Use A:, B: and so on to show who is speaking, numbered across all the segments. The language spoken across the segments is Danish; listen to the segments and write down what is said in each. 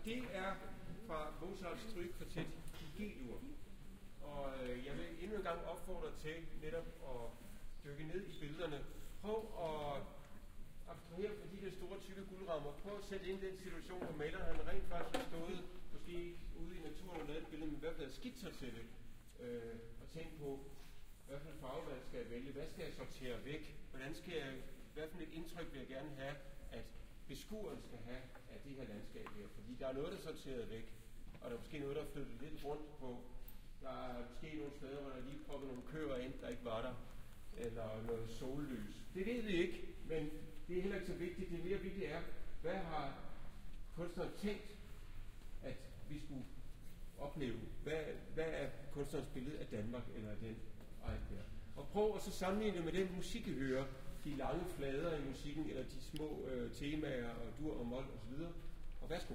A: det er fra Mozarts strygekvartet i G-dur. Og jeg vil endnu en gang opfordre til netop at dykke ned i billederne. Prøv at abstrahere fra de der store, tykke guldrammer. Prøv at sætte ind i den situation, hvor maleren han rent faktisk har stået måske ude i naturen og lavet et billede, men i hvert fald skitser til det. Og tænke på, hvad for en farve man skal vælge, hvad skal jeg sortere væk, hvad for et indtryk vil jeg gerne have, at beskueren skal have af det her landskab her. Fordi der er noget, der er sorteret væk, og der er måske noget, der er flyttet lidt rundt på. Der er måske nogle steder, hvor der lige proppet nogle køer ind, der ikke var der, eller noget sollys. Det ved vi ikke, men det er heller ikke så vigtigt. Det mere vigtigt er, hvad har kunstneren tænkt, at vi skulle opleve? Hvad er kunstnerens billede af Danmark, eller af den egen der? Og prøv at så sammenligne det med den musik, I hører. De lange flader i musikken, eller de små temaer, og dur og mol osv. Og værsgo.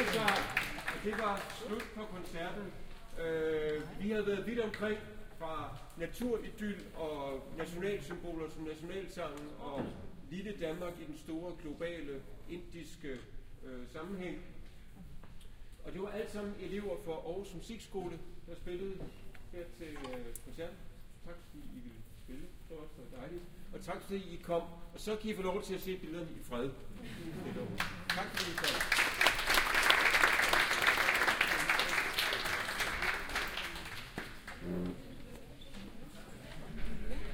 A: det var slut på koncerten. Vi havde været vidt omkring fra naturidyl og nationalsymboler som nationalsangen og lille Danmark i den store globale indiske sammenhæng. Og det var alt sammen elever fra Aarhus Musikskole, der spillede her til koncerten. Tak fordi I ville spille. Det var også dejligt. Og tak fordi I kom. Og så kan I få lov til at se billederne i fred. Tak fordi I kom.